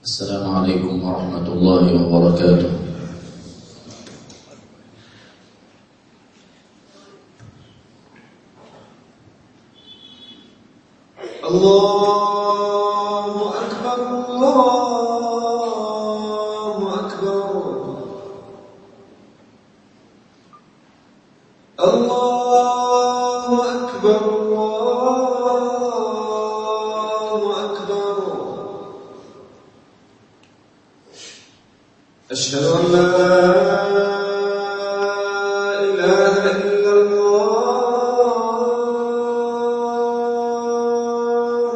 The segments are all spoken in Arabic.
السلام عليكم ورحمة الله وبركاته. الله أكبر الله أكبر الله أكبر الله أكبر. أشهد أن لا إله إلا الله.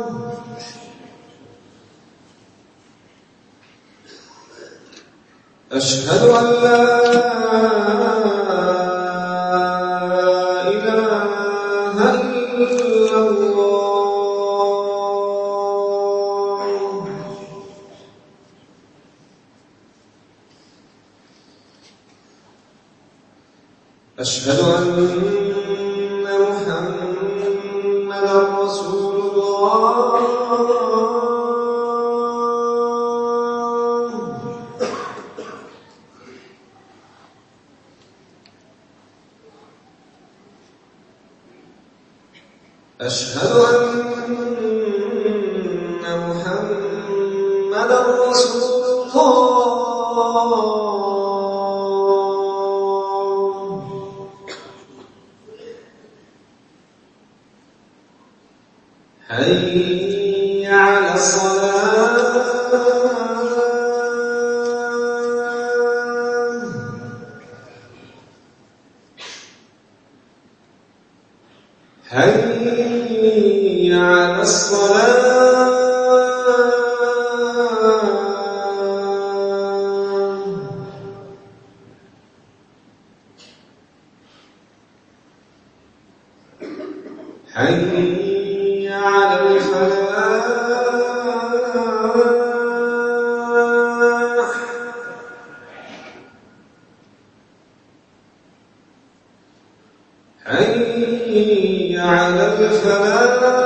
أشهد أن لا إله إلا الله. أشهد أن محمدا رسول الله. أشهد أن محمدا رسول الله. حي على الصلاة. حي على الصلاة. حي على الفلاح. حي على الفلاح.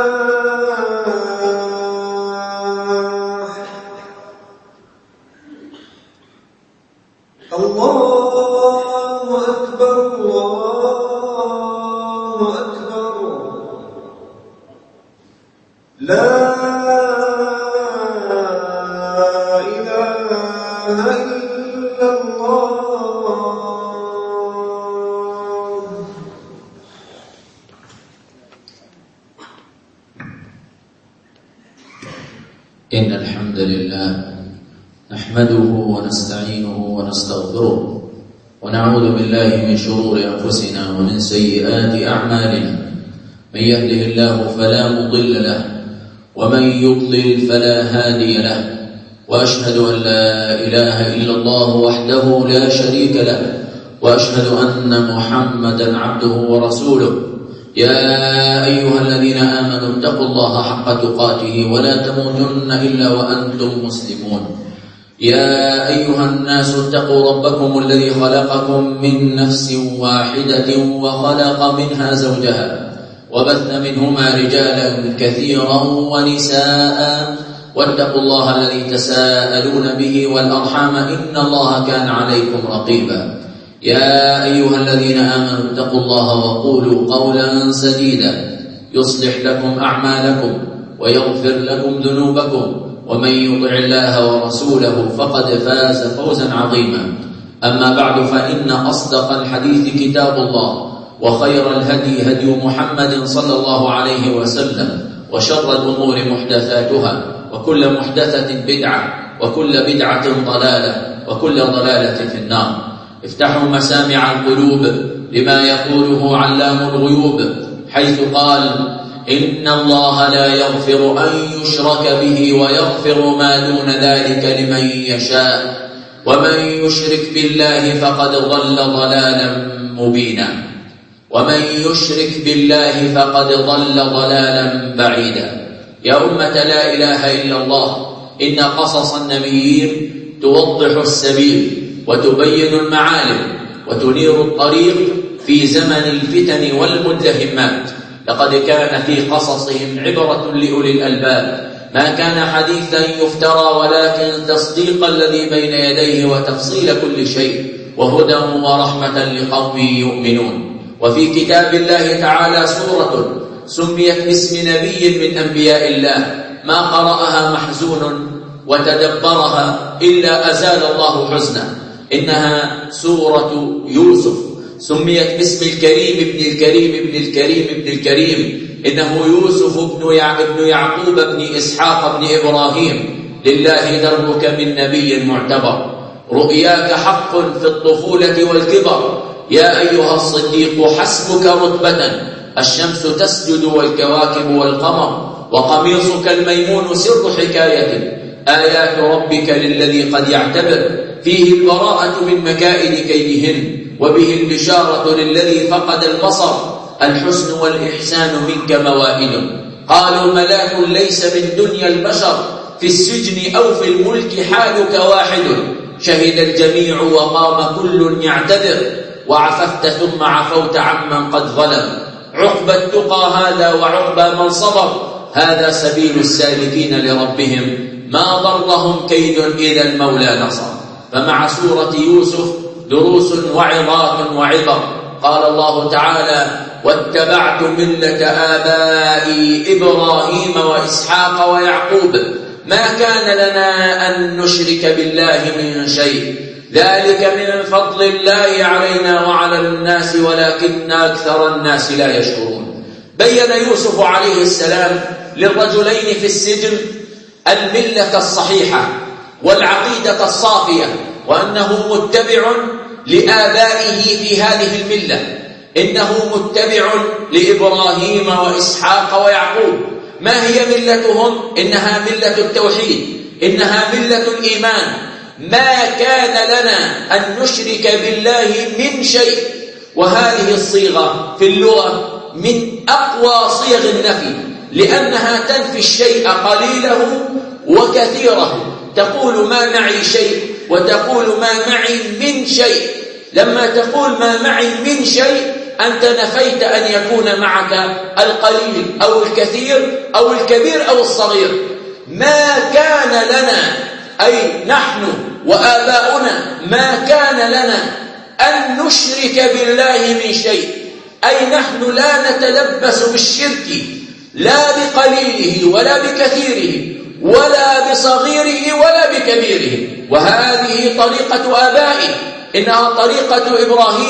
الله أكبر الله أكبر. لا إله إلا الله. إن الحمد لله نحمده ونستعينه ونستغفره ونعوذ بالله من شرور أنفسنا ومن سيئات أعمالنا. من يهده الله فلا مضل له ومن يضلل فلا هادي له. وأشهد أن لا إله إلا الله وحده لا شريك له وأشهد أن محمدا عبده ورسوله. يا أيها الذين آمنوا اتقوا الله حق تقاته ولا تموتن إلا وأنتم مسلمون. يا أيها الناس اتقوا ربكم الذي خلقكم من نفس واحدة وخلق منها زوجها وبث منهما رجالا كثيرا ونساء واتقوا الله الذي تساءلون به والأرحام إن الله كان عليكم رقيبا. يا أيها الذين آمنوا اتقوا الله وقولوا قولا سديدا يصلح لكم أعمالكم ويغفر لكم ذنوبكم ومن يطع الله ورسوله فقد فاز فوزا عظيما. أما بعد فإن أصدق الحديث كتاب الله وخير الهدي هدي محمد صلى الله عليه وسلم وشر الأمور محدثاتها وكل محدثة بدعة وكل بدعة ضلالة وكل ضلالة في النار. افتحوا مسامع القلوب لما يقوله علام الغيوب حيث قال: إن الله لا يغفر أن يشرك به ويغفر ما دون ذلك لمن يشاء ومن يشرك بالله فقد ضل ضلالا مبينا. ومن يشرك بالله فقد ضل ضلالا بعيدا. يا أمة لا إله إلا الله، إن قصص النبيين توضح السبيل وتبين المعالم وتنير الطريق في زمن الفتن والمدلهمات. لقد كان في قصصهم عبرة لأولي الألباب ما كان حديثا يفترى ولكن تصديق الذي بين يديه وتفصيل كل شيء وهدى ورحمة لقوم يؤمنون. وفي كتاب الله تعالى سورة سميت باسم نبي من أنبياء الله ما قرأها محزون وتدبرها إلا أزال الله حزنه، إنها سورة يوسف. سميت باسم الكريم ابن الكريم ابن الكريم ابن الكريم، إنه يوسف ابن يعقوب ابن إسحاق ابن إبراهيم. لله دربك من نبي معتبر، رؤياك حق في الطفولة والكبر. يا أيها الصديق حسبك رتبة، الشمس تسجد والكواكب والقمر، وقميصك الميمون سر حكاية. آيات ربك للذي قد يعتبر، فيه البراءة من مكائد كيدهن، وبه البشارة للذي فقد البصر. الحسن والإحسان منك موائد، قالوا ملاك ليس من دنيا البشر، في السجن أو في الملك حالك واحد. شهد الجميع وقام كل يعتذر، وعففت ثم عفوت عمن قد ظلم. عقبى التقى هذا وعقبى من صبر، هذا سبيل السالكين لربهم، ما ضرهم كيد إذا المولى نصر. فمع سورة يوسف دروس وعظات وعبر. قال الله تعالى: واتبعت ملة آبائي إبراهيم وإسحاق ويعقوب ما كان لنا أن نشرك بالله من شيء، ذلك من فضل الله علينا وعلى الناس ولكن أكثر الناس لا يشكرون. بين يوسف عليه السلام للرجلين في السجن الملة الصحيحة والعقيدة الصافية، وأنه متبع لآبائه في هذه الملة، إنه متبع لإبراهيم وإسحاق ويعقوب. ما هي ملتهم؟ إنها ملة التوحيد، إنها ملة الإيمان. ما كان لنا أن نشرك بالله من شيء، وهذه الصيغة في اللغة من أقوى صيغ النفي، لأنها تنفي الشيء قليله وكثيره. تقول ما معي شيء وتقول ما معي من شيء. لما تقول ما معي من شيء أنت نفيت أن يكون معك القليل أو الكثير أو الكبير أو الصغير. ما كان لنا، أي نحن وآباؤنا، ما كان لنا أن نشرك بالله من شيء، أي نحن لا نتلبس بالشرك لا بقليله ولا بكثيره ولا بصغيره ولا بكبيره. وهذه طريقة آبائه، إنها طريقة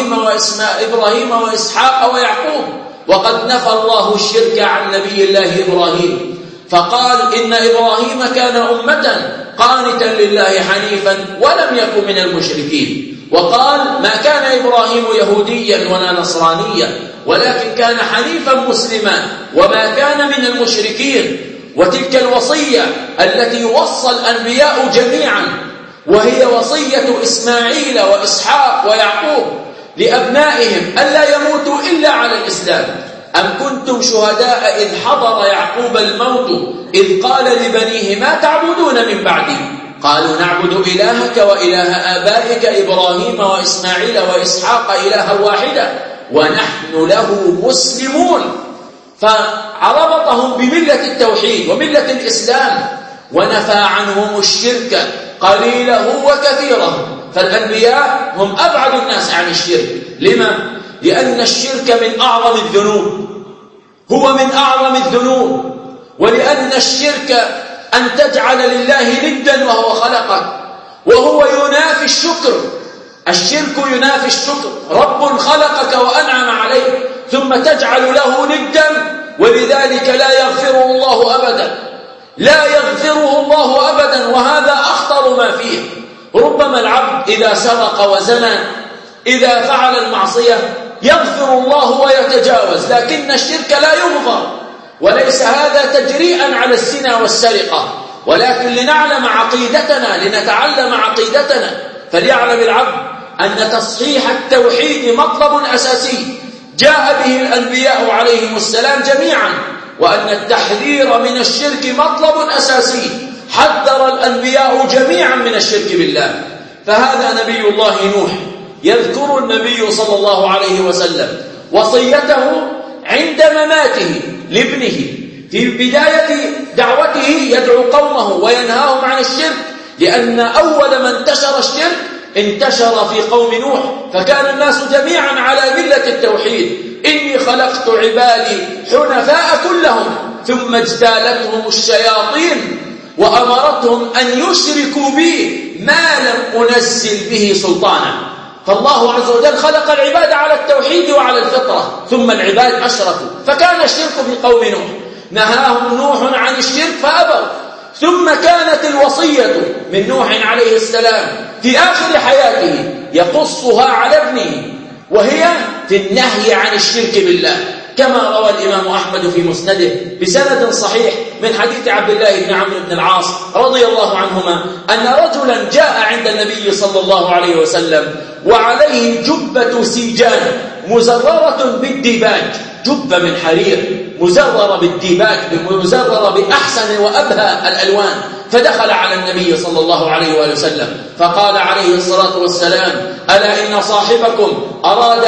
إبراهيم وإسحاق ويعقوب. وقد نفى الله الشرك عن نبي الله إبراهيم، فقال إن إبراهيم كان أمة قانتا لله حنيفا ولم يكن من المشركين. وقال ما كان إبراهيم يهوديا ولا نصرانيا، ولكن كان حنيفا مسلما وما كان من المشركين. وتلك الوصية التي وصى الأنبياء جميعا، وهي وصية إسماعيل وإسحاق ويعقوب لأبنائهم ألا يموتوا إلا على الإسلام. أم كنتم شهداء إذ حضر يعقوب الموت إذ قال لبنيه ما تعبدون من بعدي؟ قالوا نعبد إلهك وإله آبائك إبراهيم وإسماعيل وإسحاق إلها واحدا ونحن له مسلمون. فربطهم بملة التوحيد وملة الإسلام، ونفى عنهم الشرك قليله وكثيره. فالأنبياء هم أبعد الناس عن الشرك. لما؟ لأن الشرك من أعظم الذنوب، هو من أعظم الذنوب. ولأن الشرك أن تجعل لله ندا وهو خلقك، وهو ينافي الشكر. الشرك ينافي الشكر. رب خلقك وأنعم عليك ثم تجعل له ندا، ولذلك لا يغفره الله أبدا، لا يغفره الله أبدا. وهذا أخطر ما فيه. ربما العبد إذا سرق وزنى، إذا فعل المعصية يغفر الله ويتجاوز، لكن الشرك لا يغفر. وليس هذا تجريئا على الزنا والسرقة، ولكن لنعلم عقيدتنا، لنتعلم عقيدتنا. فليعلم العبد أن تصحيح التوحيد مطلب أساسي جاء به الأنبياء عليهم السلام جميعا، وأن التحذير من الشرك مطلب أساسي حذر الأنبياء جميعا من الشرك بالله. فهذا نبي الله نوح يذكر النبي صلى الله عليه وسلم وصيته عند مماته لابنه في بداية دعوته يدعو قومه وينهاهم عن الشرك، لأن أول من انتشر الشرك انتشر في قوم نوح، فكان الناس جميعا على ملة التوحيد. إني خلقت عبادي حنفاء كلهم ثم اجتالتهم الشياطين وأمرتهم أن يشركوا بي ما لم أنزل به سلطانا. فالله عز وجل خلق العباد على التوحيد وعلى الفطرة، ثم العباد أشركوا، فكان الشرك في قوم نوح، نهاهم نوح عن الشرك فأبوا. ثم كانت الوصية من نوح عليه السلام في آخر حياته يقصها على ابنه، وهي في النهي عن الشرك بالله، كما روى الإمام أحمد في مسنده بسند صحيح من حديث عبد الله بن عمرو بن العاص رضي الله عنهما أن رجلا جاء عند النبي صلى الله عليه وسلم وعليه جبة سيجان مزررة بالديباج، جبة من حرير مزررة بالديباج، مزررة بأحسن وأبهى الألوان. فدخل على النبي صلى الله عليه وآله وسلم فقال عليه الصلاة والسلام: ألا إن صاحبكم أراد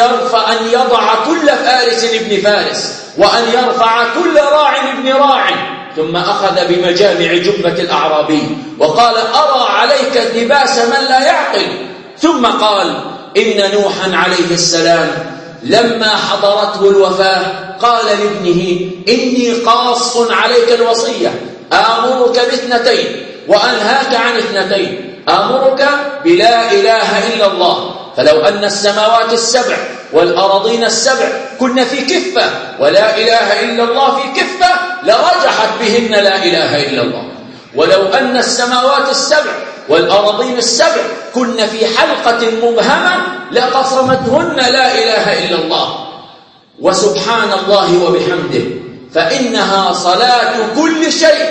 أن يضع كل فارس ابن فارس وأن يرفع كل راع ابن راع. ثم أخذ بمجامع جبة الأعرابي وقال: أرى عليك لباس من لا يعقل. ثم قال: إن نوحا عليه السلام لما حضرته الوفاة قال لابنه: إني قاص عليك الوصية، آمرك باثنتين وأنهاك عن اثنتين. آمرك بلا إله إلا الله، فلو أن السماوات السبع والأراضين السبع كن في كفة ولا إله إلا الله في كفة لرجحت بهن لا إله إلا الله، ولو أن السماوات السبع والأراضين السبع كن في حلقة مبهمة لقصمتهن لا إله إلا الله. وسبحان الله وبحمده، فإنها صلاة كل شيء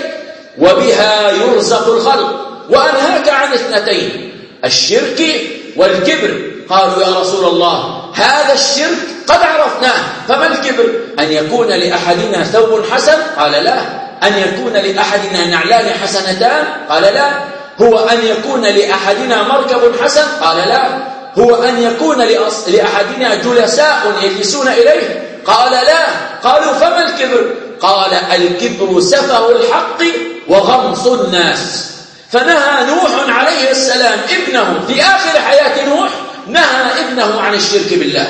وبها يرزق الخلق. وأنهاك عن اثنتين: الشرك والكبر. قالوا: يا رسول الله، هذا الشرك قد عرفناه، فما الكبر؟ أن يكون لأحدنا ثوب حسن؟ قال: لا. أن يكون لأحدنا نعلان حسنتان؟ قال: لا. هو أن يكون لأحدنا مركب حسن؟ قال: لا. هو أن يكون لأحدنا جلساء يجلسون إليه؟ قال: لا. قالوا: فما الكبر؟ قال: الكبر سفه الحق وغمص الناس. فنهى نوح عليه السلام ابنه في آخر حياة نوح، نهى ابنه عن الشرك بالله.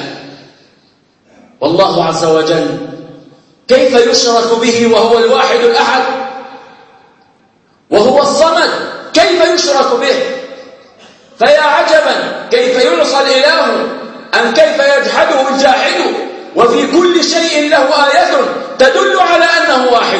والله عز وجل كيف يشرك به وهو الواحد الأحد وهو الصمد؟ كيف يشرك به؟ فيا عجبا كيف يعصى الإله أم كيف يجحده الجاحد، وفي كل شيء له آية تدل على أنه واحد.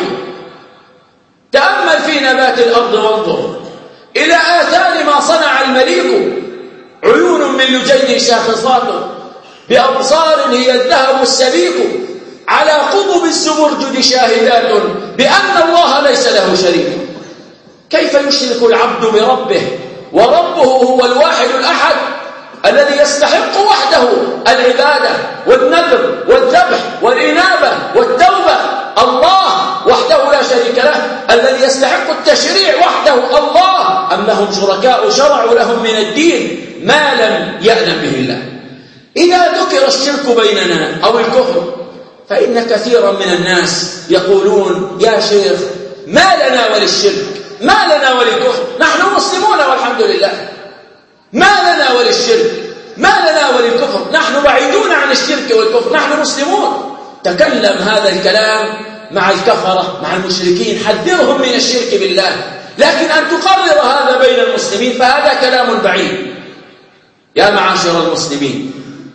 تأمل في نبات الأرض وانظر إلى آثار ما صنع المليك، عيون من لجين شاخصات بأبصار هي الذهب السبيك، على قضب الزبرجد شاهدات بأن الله ليس له شريك. كيف يشرك العبد بربه وربه هو الواحد الأحد الذي يستحق وحده العبادة والنذر والذبح والإنابة والتوبة؟ الله وحده لا شريك له، الذي يستحق التشريع وحده الله. أم لهم شركاء شرعوا لهم من الدين ما لم يأذن به الله؟ إذا ذكر الشرك بيننا أو الكفر فإن كثيرا من الناس يقولون: يا شيخ، ما لنا وللشرك، ما لنا وللكفر، نحن مسلمون والحمد لله، ما لنا وللشرك، ما لنا وللكفر، نحن بعيدون عن الشرك والكفر، نحن مسلمون. تكلم هذا الكلام مع الكفرة، مع المشركين، حذرهم من الشرك بالله، لكن أن تقرر هذا بين المسلمين فهذا كلام بعيد. يا معاشر المسلمين،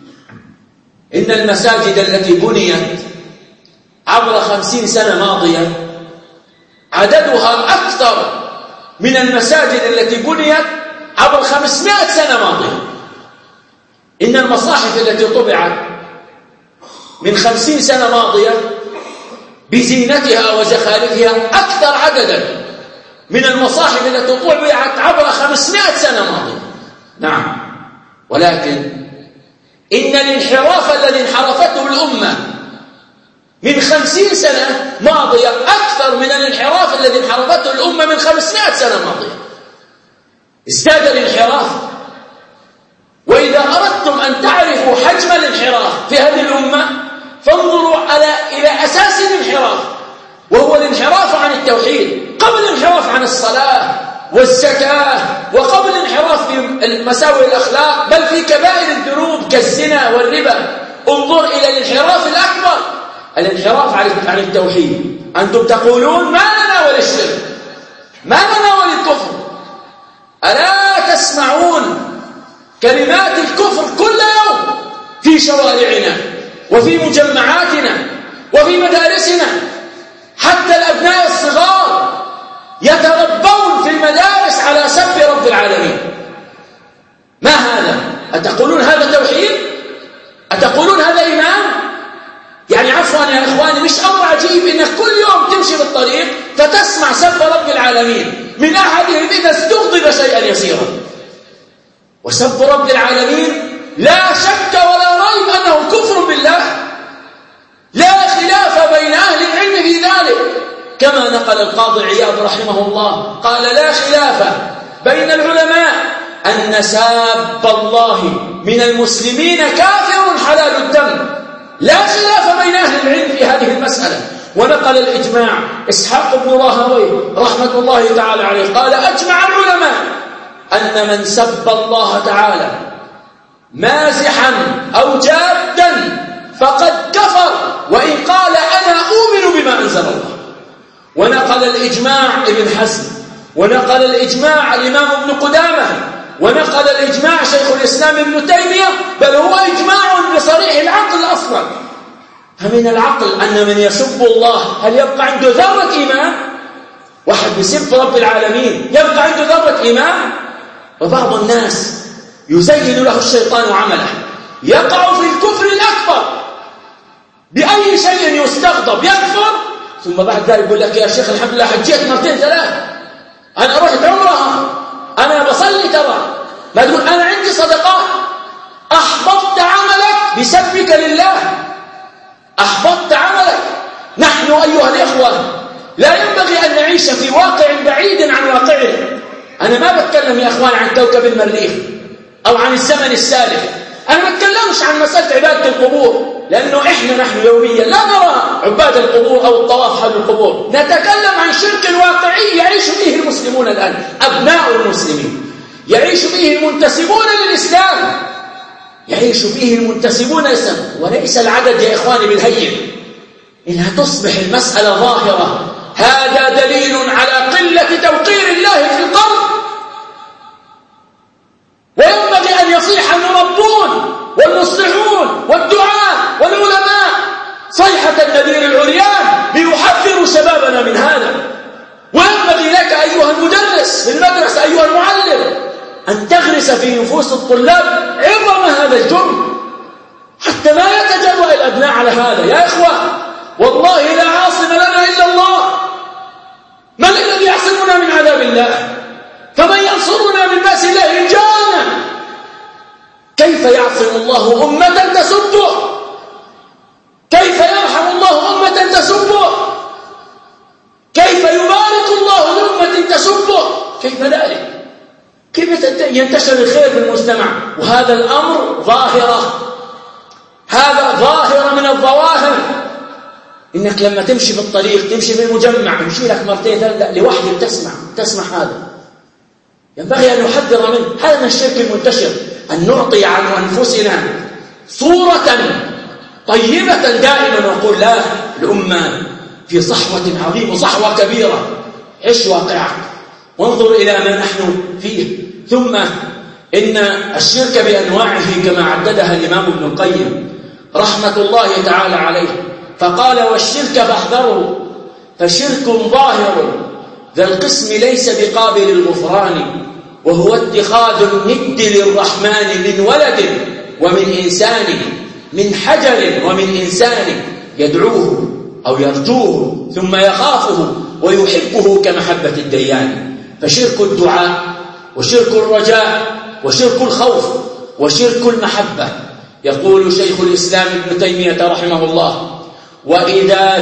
إن المساجد التي بنيت عبر 50 سنة ماضية عددها أكثر من المساجد التي بنيت عبر 500 سنة ماضية. إن المصاحف التي طبعت من 50 سنة ماضية بزينتها وزخارفها أكثر عددا من المصاحف التي طبعت عبر 500 سنة ماضية. نعم، ولكن إن الانحراف الذي انحرفته الأمة من 50 سنة ماضية أكثر من الانحراف الذي انحرفته الأمة من 500 سنة ماضية. ازداد الانحراف. وإذا أردتم أن تعرفوا حجم الانحراف في هذه الأمة فانظروا إلى أساس الانحراف، وهو الانحراف عن التوحيد قبل الانحراف عن الصلاة والزكاة، وقبل الانحراف في مساوئ الأخلاق، بل في كبائر الذنوب كالزنا والربا. انظر إلى الانحراف الأكبر، الانحراف عن التوحيد. أنتم تقولون ما لنا ولا الشرك، ما لنا ولا الكفر. ألا تسمعون كلمات الكفر كل يوم في شوارعنا وفي مجمعاتنا وفي مدارسنا؟ حتى الأبناء الصغار يتربون في المدارس على سب رب العالمين. ما هذا؟ أتقولون هذا توحيد؟ أتقولون هذا إيمان؟ يعني عفوا يا إخواني، مش أمر عجيب إنك كل يوم تمشي بالطريق فتسمع سب رب العالمين من أحدهم إذا استغضب شيئا يسيرا. وسب رب العالمين لا شك ولا ريب أنه كفر بالله، لا خلاف بين أهل العلم في ذلك، كما نقل القاضي عياض رحمه الله قال: لا خلاف بين العلماء أن ساب الله من المسلمين كافر حلال الدم. لا خلاف بين أهل العلم في هذه المسألة. ونقل الإجماع إسحاق بن راهويه رحمة الله تعالى عليه قال: أجمع العلماء أن من سب الله تعالى مازحا أو جادا فقد كفر، وإن قال أنا أؤمن بما أنزل الله. ونقل الإجماع ابن حزم، ونقل الإجماع الإمام ابن قدامة، ونقل الإجماع شيخ الإسلام ابن تيمية، بل هو إجماع بصريح العقل أصلا. فمن العقل أن من يسب الله هل يبقى عنده ذرة إيمان؟ واحد يسب رب العالمين يبقى عنده ذرة إيمان؟ وبعض الناس يزين له الشيطان عمله، يقع في الكفر الأكبر بأي شيء يستغضب يكفر، ثم بعد ذلك يقول لك: يا شيخ الحمد لله حجيت مرتين ثلاث، أنا رحت عمرها، أنا بصلي ترى. ما تقول أنا عندي صدقات. أحبطت عملك بسبك لله، أحبطت عملك. نحن أيها الإخوة لا ينبغي أن نعيش في واقع بعيد عن واقعنا. أنا ما بتكلم يا إخوان عن كوكب المريخ أو عن الزمن السالف، أنا ما بتكلمش عن مسألة عبادة القبور، لأنه نحن يوميا لا نرى عباد القبور أو الطواف حول القبور. نتكلم عن شرك واقعي يعيش فيه المسلمون الآن، أبناء المسلمين يعيش فيه المنتسبون للإسلام، يعيش فيه المنتسبون للإسلام. وليس العدد يا إخواني بالهين. إنها تصبح المسألة ظاهرة، هذا دليل على قلة توقير الله في القلب. وينبغي أن يصيح المربون والمصلحون والدعاء والعلماء صيحة النذير العريان ليحذروا شبابنا من هذا. وينبغي لك أيها المدرس في المدرسة، أيها المعلم، أن تغرس في نفوس الطلاب عظم هذا الجرم حتى ما يتجرأ الأبناء على هذا. يا إخوة والله لا عاصم لنا إلا الله. من الذي يعصمنا من عذاب الله؟ فمن ينصرنا من بأس الله إن جاءنا؟ كيف يعصم الله أمة تسبه؟ كيف يرحم الله أمة تسبه؟ كيف يبارك الله لأمة تسبه؟ كيف ذلك؟ كيف ينتشر الخير في المجتمع؟ وهذا الأمر ظاهرة، هذا ظاهرة من الظواهر. إنك لما تمشي في الطريق، تمشي في المجمع، تمشي لك مرتين ثلاثة لوحدك تسمع هذا، ينبغي أن نحذر منه. هذا من الشرك المنتشر، أن نعطي عن أنفسنا صورة طيبة دائما ونقول لا، الأمة في صحوة عظيمة وصحوة كبيرة. عش واقعك وانظر إلى ما نحن فيه. ثم إن الشرك بأنواعه كما عددها الإمام ابن القيم رحمة الله تعالى عليه، فقال: والشرك فاحذروا، فشرك ظاهر ذا القسم ليس بقابل الغفران، وهو اتخاذ الند للرحمن من ولد ومن إنسان، من حجر ومن إنسان، يدعوه أو يرجوه ثم يخافه ويحبه كمحبة الديان. فشرك الدعاء وشرك الرجاء وشرك الخوف وشرك المحبة. يقول شيخ الإسلام ابن تيمية رحمه الله: وإذا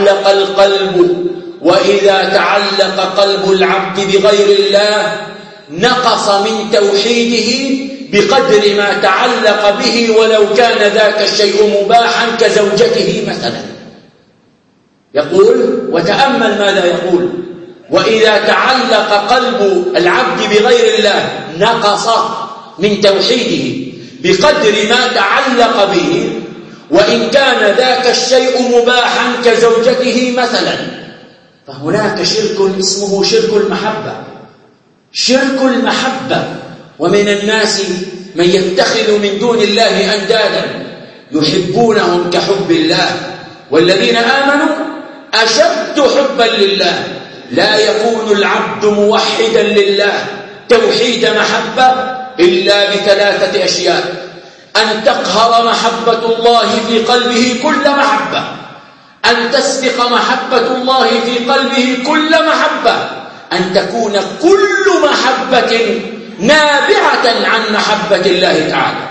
تعلق قلب العبد بغير الله نقص من توحيده بقدر ما تعلق به، ولو كان ذاك الشيء مباحا كزوجته مثلا. يقول وتأمل ماذا يقول: وإذا تعلق قلب العبد بغير الله نقص من توحيده بقدر ما تعلق به، وإن كان ذاك الشيء مباحا كزوجته مثلا. فهناك شرك اسمه شرك المحبة، شرك المحبة. ومن الناس من يتخذ من دون الله أندادا يحبونهم كحب الله، والذين آمنوا أشد حبا لله. لا يكون العبد موحدا لله توحيد محبة إلا بثلاثة أشياء: أن تقهر محبة الله في قلبه كل محبة، أن تسبق محبة الله في قلبه كل محبة، أن تكون كل محبة نابعة عن محبة الله تعالى.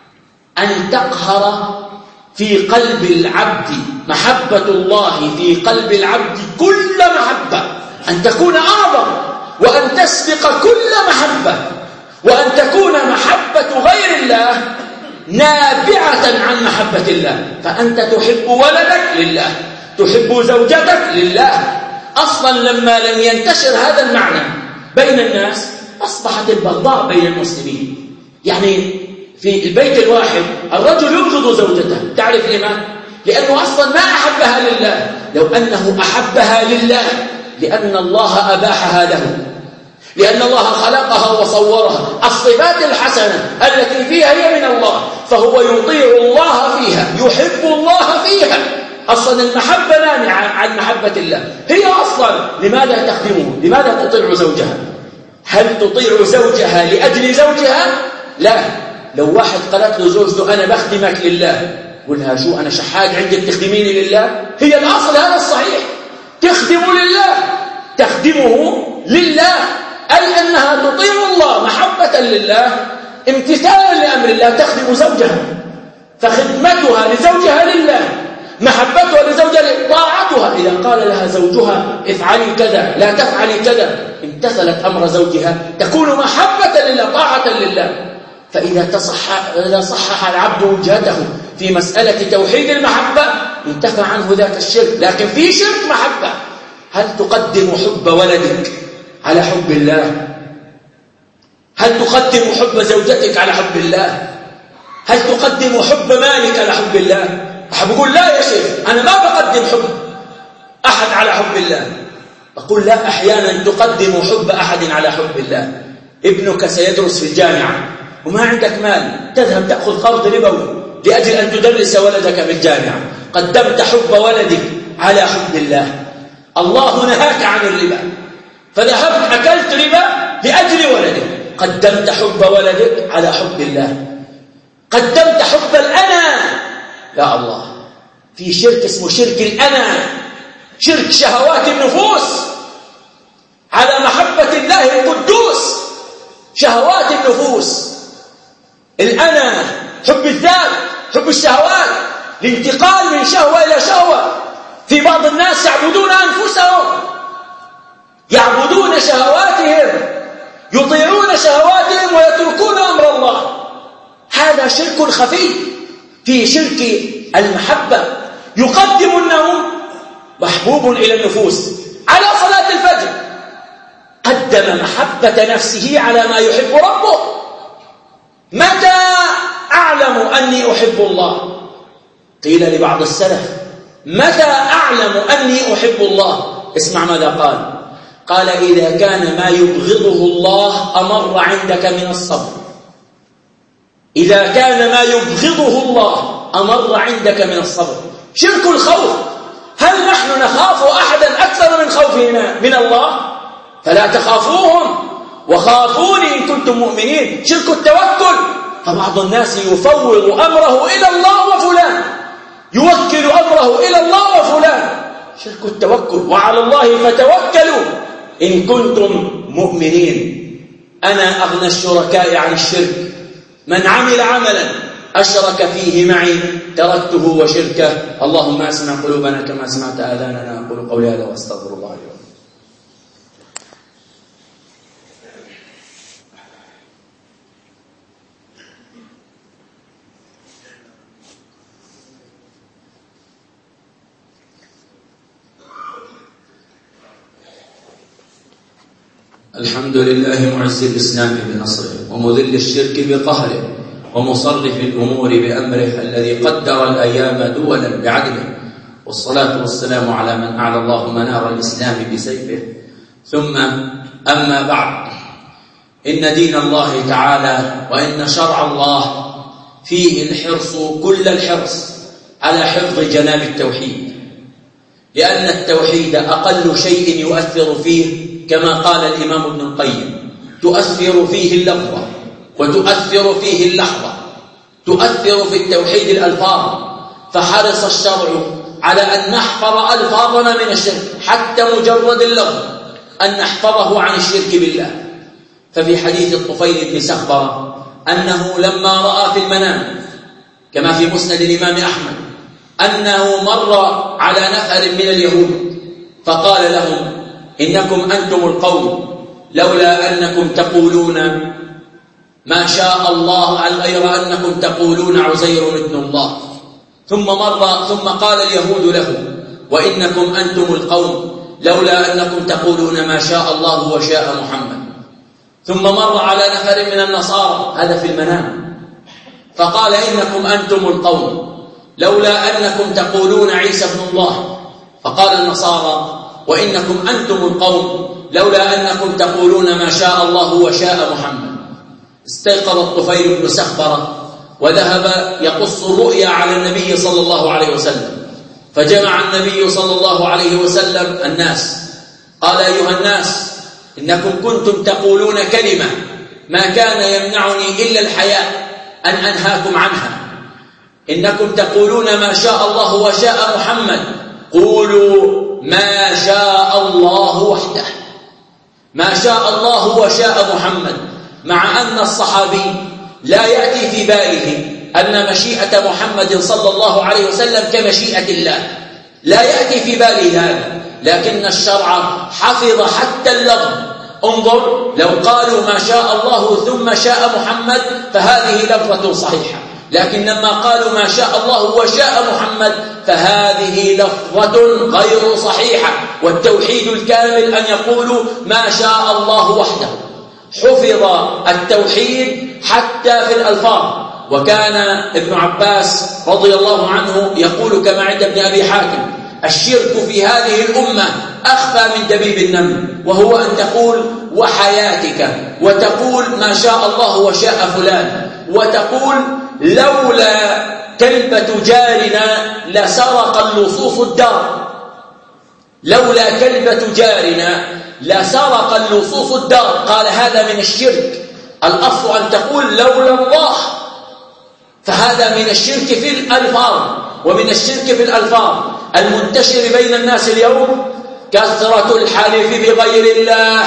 أن تقهر في قلب العبد محبة الله في قلب العبد كل محبة، أن تكون أعظم، وأن تسبق كل محبة، وأن تكون محبة غير الله نابعة عن محبة الله. فأنت تحب ولدك لله، تحب زوجتك لله. أصلا لما لم ينتشر هذا المعنى بين الناس أصبحت البغضاء بين المسلمين. يعني في البيت الواحد الرجل يبغض زوجته، تعرف لما؟ لأنه أصلا ما أحبها لله. لو أنه أحبها لله لأن الله أباحها له، لأن الله خلقها وصورها، الصفات الحسنة التي فيها هي من الله، فهو يطيع الله فيها، يحب الله فيها. أصلا المحبة نابعة عن محبة الله. هي أصلا لماذا تخدمه؟ لماذا تطيع زوجها؟ هل تطيع زوجها لأجل زوجها؟ لا. لو واحد قالت له زوجته أنا بخدمك لله، قلها شو أنا شحاج عندك تخدميني لله؟ هي الأصل هذا الصحيح، تخدم لله، تخدمه لله، أي أنها تطيع الله محبة لله امتثالا لأمر الله، تخدم زوجها. فخدمتها لزوجها لله، محبتها لزوجها طاعتها. إذا قال لها زوجها افعلي كذا لا تفعلي كذا، امتثلت أمر زوجها، تكون محبة لله، طاعة لله. فإذا صحح العبد وجهته في مسألة توحيد المحبة انتفى عنه ذاك الشرك. لكن في شرك محبة. هل تقدم حب ولدك على حب الله؟ هل تقدم حب زوجتك على حب الله؟ هل تقدم حب مالك على حب الله؟ أحب أقول لا يا شيخ، أنا ما بقدم حب أحد على حب الله. أقول لا، أحيانا تقدم حب أحد على حب الله. ابنك سيدرس في الجامعة وما عندك مال، تذهب تأخذ قرض ربوي لأجل أن تدرس ولدك في الجامعة. قدمت حب ولدك على حب الله. الله نهاك عن الربا فذهبت أكلت ربا لأجل ولدك. قدمت حب ولدك على حب الله. قدمت حب الأنا. يا الله، في شرك اسمه شرك الأنا، شرك شهوات النفوس على محبة الله القدوس. شهوات النفوس، الأنا، حب الذات، حب الشهوات، الانتقال من شهوة إلى شهوة. في بعض الناس يعبدون أنفسهم، يعبدون شهواتهم، يطيعون شهواتهم ويتركون أمر الله. هذا شرك خفي. في شرك المحبة يقدم النوم، محبوب إلى النفوس، على صلاة الفجر، قدم محبة نفسه على ما يحب ربه. متى أعلم أني أحب الله؟ قيل لبعض السلف متى أعلم أني أحب الله؟ اسمع ماذا قال. قال إذا كان ما يبغضه الله أمر عندك من الصبر. إذا كان ما يبغضه الله أمر عندك من الصبر. شرك الخوف، هل نحن نخاف أحدا أكثر من خوفنا من الله؟ فلا تخافوهم وخافوني إن كنتم مؤمنين. شرك التوكل، فبعض الناس يفوض أمره إلى الله وفلان، يوكل أمره إلى الله وفلان. شرك التوكل، وعلى الله فتوكلوا إن كنتم مؤمنين. أنا أغنى الشركاء عن الشرك، من عمل عملا أشرك فيه معي تركته وشركه. اللهم أسمع قلوبنا كما سمعت آذاننا. أقول قولي هذا وأستغفر الله لي ولكم. الحمد لله معز الإسلام بنصره ومذل الشرك بقهره ومصرف الأمور بأمره الذي قدر الأيام دولا بعدله، والصلاة والسلام على من أعلى الله منار الإسلام بسيفه. ثم أما بعد، إن دين الله تعالى وإن شرع الله فيه الحرص كل الحرص على حفظ جناب التوحيد، لأن التوحيد أقل شيء يؤثر فيه، كما قال الإمام ابن القيم: تؤثر فيه اللفظة وتؤثر فيه اللحظة. تؤثر في التوحيد الألفاظ، فحرص الشرع على أن نحفظ ألفاظنا من الشرك، حتى مجرد اللفظ أن نحفظه عن الشرك بالله. ففي حديث الطفيل بن سخبرة أنه لما رأى في المنام، كما في مسند الإمام أحمد، أنه مر على نفر من اليهود فقال لهم: إنكم أنتم القوم، لولا أنكم تقولون ما شاء الله غير أنكم تقولون عزير ابن الله. ثم قال اليهود له: وإنكم أنتم القوم، لولا أنكم تقولون ما شاء الله وشاء محمد. ثم مر على نفر من النصارى، هذا في المنام، فقال: إنكم أنتم القوم، لولا أنكم تقولون عيسى ابن الله. فقال النصارى: وإنكم أنتم القوم، لولا أنكم تقولون ما شاء الله وشاء محمد. استيقظ الطفيل بن سخبرة وذهب يقص الرؤيا على النبي صلى الله عليه وسلم، فجمع النبي صلى الله عليه وسلم الناس، قال: أيها الناس، إنكم كنتم تقولون كلمة ما كان يمنعني إلا الحياء أن أنهاكم عنها. إنكم تقولون ما شاء الله وشاء محمد، قولوا ما شاء الله وحده. ما شاء الله وشاء محمد، مع أن الصحابي لا يأتي في باله أن مشيئة محمد صلى الله عليه وسلم كمشيئة الله، لا يأتي في باله هذا، لكن الشرع حفظ حتى اللفظ. انظر، لو قالوا ما شاء الله ثم شاء محمد فهذه لفظة صحيحة، لكن لما قالوا ما شاء الله وشاء محمد فهذه لفظة غير صحيحة. والتوحيد الكامل أن يقولوا ما شاء الله وحده. حفظ التوحيد حتى في الألفاظ. وكان ابن عباس رضي الله عنه يقول كما عند ابن أبي حاتم: الشرك في هذه الأمة أخفى من دبيب النمل، وهو أن تقول وحياتك، وتقول ما شاء الله وشاء فلان، وتقول لولا كلبة جارنا لسرق اللصوص الدار. لولا كلبة جارنا لسرق اللصوص الدار. قال: هذا من الشرك. الأصل أن تقول لولا الله، فهذا من الشرك في الألفاظ. ومن الشرك في الألفاظ المنتشر بين الناس اليوم كثرة الحلف بغير الله.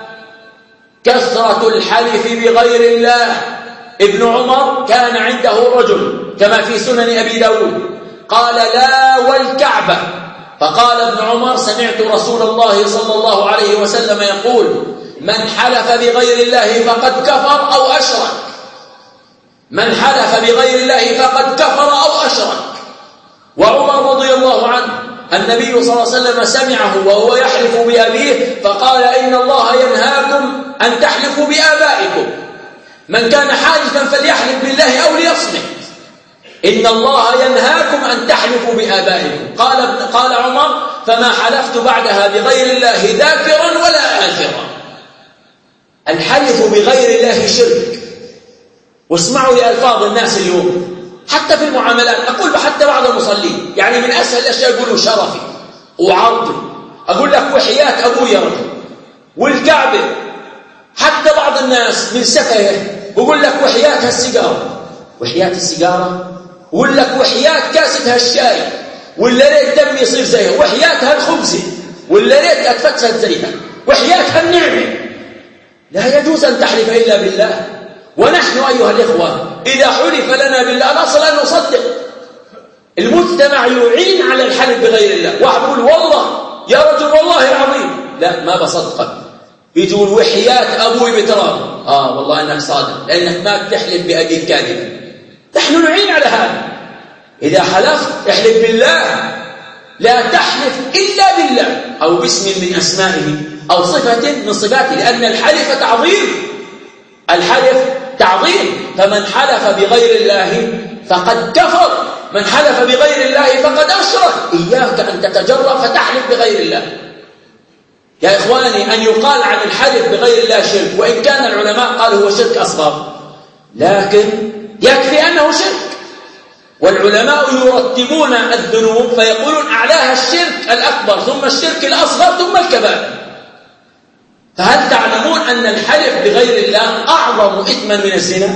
كثرة الحلف بغير الله. ابن عمر كان عنده رجل كما في سنن أبي داود قال: لا والكعبة. فقال ابن عمر: سمعت رسول الله صلى الله عليه وسلم يقول: من حلف بغير الله فقد كفر أو أشرك. من حلف بغير الله فقد كفر أو أشرك. وعمر رضي الله عنه النبي صلى الله عليه وسلم سمعه وهو يحلف بأبيه فقال: إن الله ينهاكم أن تحلفوا بآبائكم. من كان حالفا فليحلف بالله أو ليصمت. إن الله ينهاكم أن تحلفوا بآبائكم. قال عمر: فما حلفت بعدها بغير الله ذاكرا ولا آثرا. الحلف بغير الله شرك. واسمعوا لألفاظ الناس اليوم حتى في المعاملات. أقول حتى بعض المصلين، يعني من أسهل الأشياء يقولوا شرفي وعرضي. أقول لك وحياة أبويا رجل والكعبة. حتى بعض الناس من سفهه يقول لك وحياة هالسيجارة. وحياة السيجارة. يقول لك وحياة كاسة هالشاي، ولا ريت دم يصير زيها. وحياة هالخبزة، ولا ريت أتفتسد زيها. وحياة هالنعمة. لا يجوز أن تحلف إلا بالله. ونحن أيها الإخوة إذا حلف لنا بالله الأصل أن نصدق. المجتمع يعين على الحلف بغير الله. واحد يقول: والله يا رجل والله العظيم، لا ما بصدقك. يقول: وحياة أبوي بتراب. والله أنك صادق، لأنك ما بتحلف بأبيك كاذبا. نحن نعين على هذا. إذا حلفت احلف بالله، لا تحلف إلا بالله أو باسم من أسمائه أو صفة من صفاته، لأن الحلف تعظيم، الحلف تعظيم، فمن حلف بغير الله فقد كفر، من حلف بغير الله فقد أشرك. إياك أن تتجرأ فتحلف بغير الله. يا إخواني، أن يقال عن الحلف بغير الله شرك، وإن كان العلماء قالوا هو شرك أصغر، لكن يكفي أنه شرك. والعلماء يرتبون الذنوب فيقولون أعلاها الشرك الأكبر، ثم الشرك الأصغر، ثم الكبائر. فهل تعلمون أن الحلف بغير الله أعظم إثما من الزنا؟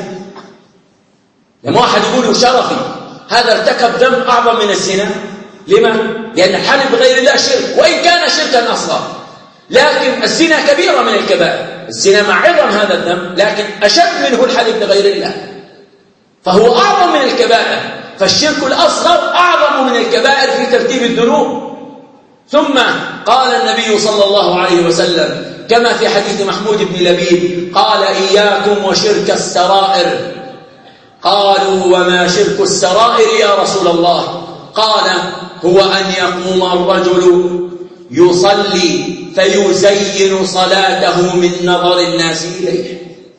لما واحد يقول شرفي هذا ارتكب ذنب أعظم من الزنا. لما؟ لأن الحلف بغير الله شرك، وإن كان شركا أصغر، لكن الزنا كبيرة من الكبائر. الزنا مع عظم هذا الذنب لكن أشد منه الحلف بغير الله، فهو أعظم من الكبائر. فالشرك الأصغر أعظم من الكبائر في ترتيب الذنوب. ثم قال النبي صلى الله عليه وسلم كما في حديث محمود بن لبيد قال: إياكم وشرك السرائر. قالوا: وما شرك السرائر يا رسول الله؟ قال: هو أن يقوم الرجل يصلي فيزين صلاته من نظر الناس إليه.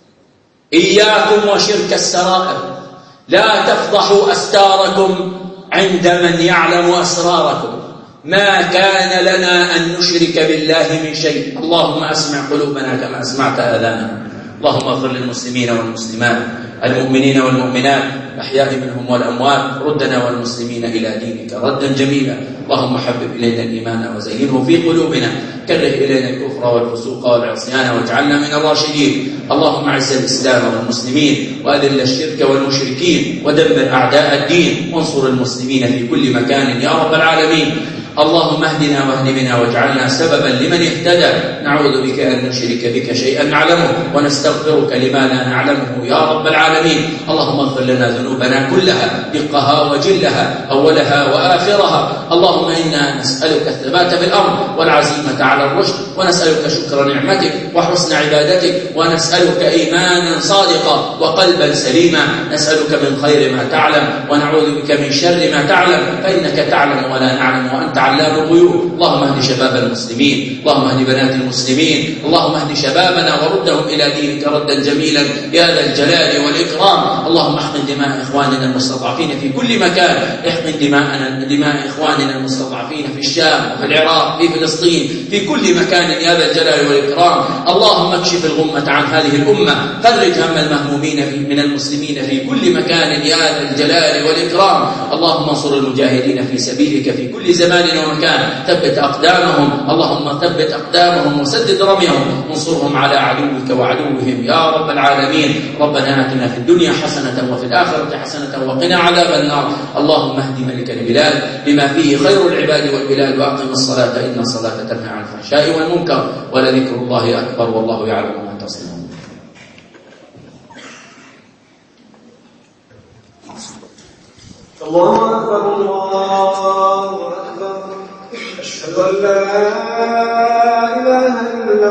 إياكم وشرك السرائر، لا تفضحوا أستاركم عند من يعلم أسراركم. ما كان لنا أن نشرك بالله من شيء. اللهم أسمع قلوبنا كما أسمعت آذاننا. اللهم اغفر للمسلمين والمسلمات، المؤمنين والمؤمنات، الأحياء منهم والأموات. ردنا والمسلمين إلى دينك ردا جميلا. اللهم حبب إلينا الإيمان وزينه في قلوبنا، كره إلينا الكفر والفسوق والعصيان واجعلنا من الراشدين. اللهم أعز الإسلام والمسلمين، وأذل الشرك والمشركين، ودمر أعداء الدين، وانصر المسلمين في كل مكان يا رب العالمين. اللهم اهدنا واهد بنا واجعلنا سببا لمن اهتدى. نعوذ بك أن نشرك بك شيئا نعلمه، ونستغفرك لما لا نعلمه يا رب العالمين. اللهم اغفر لنا ذنوبنا كلها، دقها وجلها، أولها وآخرها. اللهم إنا نسألك الثبات في الأمر والعزيمة على الرشد، ونسألك شكر نعمتك وحسن عبادتك، ونسألك إيمانا صادقا وقلبا سليما. نسألك من خير ما تعلم، ونعوذ بك من شر ما تعلم، فإنك تعلم ولا نعلم، وأنت علام الغيوب. اللهم اهد شباب المسلمين، اللهم اهد بنات المسلمين، اللهم اهد شبابنا وردهم إلى دينك ردا جميلا يا ذا الجلال والإكرام. اللهم احقن دماء إخواننا المستضعفين في كل مكان، احقن دماء إخواننا المستضعفين في الشام وفي العراق في فلسطين في كل مكان يا ذا الجلال والإكرام. اللهم اكشف الغمة عن هذه الأمة، فرج هم المهمومين من المسلمين في كل مكان يا ذا الجلال والإكرام. اللهم انصر المجاهدين في سبيلك في كل زمان ومكان، ثبت أقدامهم، اللهم ثبت أقدامهم وسدد رميهم، وانصرهم على عدوك وعدوهم يا رب العالمين. ربنا آتنا في الدنيا حسنة وفي الآخرة حسنة وقنا عذاب النار. اللهم اهد ملك البلاد بما فيه خير العباد والبلاد، وأقم الصلاة إن الصلاة تنهى عن الفحشاء والمنكر، ولذكر الله أكبر والله يعلم ما تصنعون. الله أكبر الله أكبر. أشهد أن لا إله إلا الله.